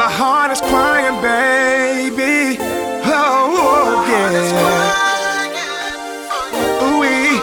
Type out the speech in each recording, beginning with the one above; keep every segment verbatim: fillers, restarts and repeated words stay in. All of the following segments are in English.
My heart is crying, baby. Oh, yeah. Ooh-wee.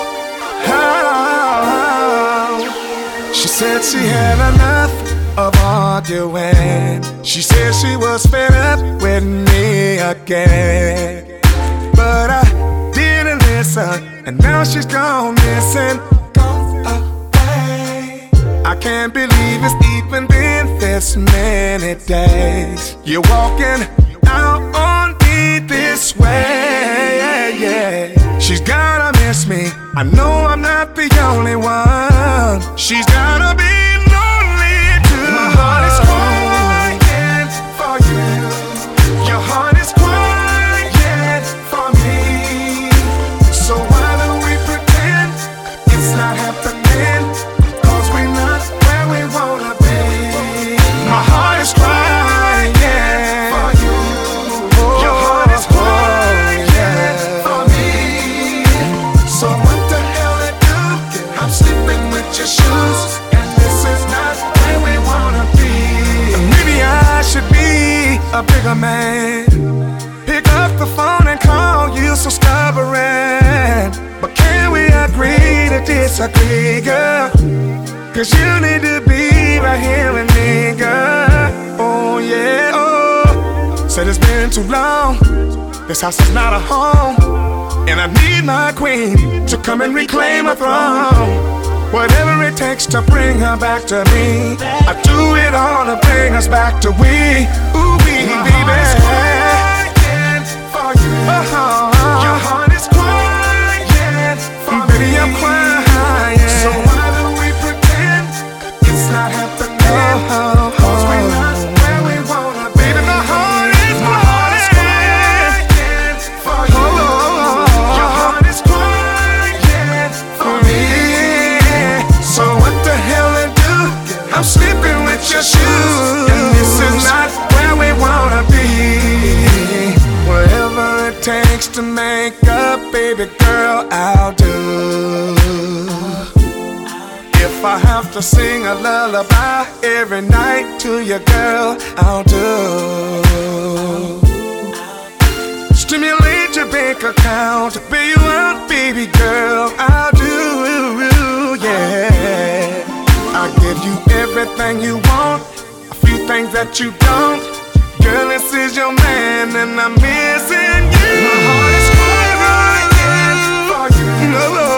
Oh. She said she had enough of arguing. She said she was fed up with me again. But I didn't listen, and now she's gone missing. Gone away. I can't believe it's even been this many days. You're walking out on me this way, yeah. She's gotta miss me. I know I'm not the only one. She's gotta be lonely too. My heart is crying for you. Your heart is crying for me. So why do we pretend it's not happening? Cause we're not where we wanna be. My heart is crying for you. Your heart is crying for me. So what the hell it do? I'm sleeping with your shoes, and this is not where we wanna be. Maybe I should be a bigger man. Pick up the phone and call you so stubborn. But can we agree to disagree, girl? Cause you need to be right here with me, girl. Oh yeah, oh. Said it's been too long. This house is not a home, and I need my queen to come and reclaim her throne. Whatever it takes to bring her back to me, I do it all to bring us back to we. Ooh, we, baby. For you. Uh-huh. Your heart is crying for me. Baby, I'm crying. So why do we pretend it's not happening? Oh, cause we're not where we wanna be. Baby, my heart is crying for you. Your heart is crying for me. So what the hell it do? I'm sleeping with your shoes, and this is not where we wanna be. Whatever it takes to make up, baby girl, I'll do. If I have to sing a lullaby every night to your girl, I'll do. Stimulate your bank account to pay you out, baby girl, I'll do, yeah. I'll give you everything you want, a few things that you don't. Girl, this is your man and I'm missing you. My heart is crying for you.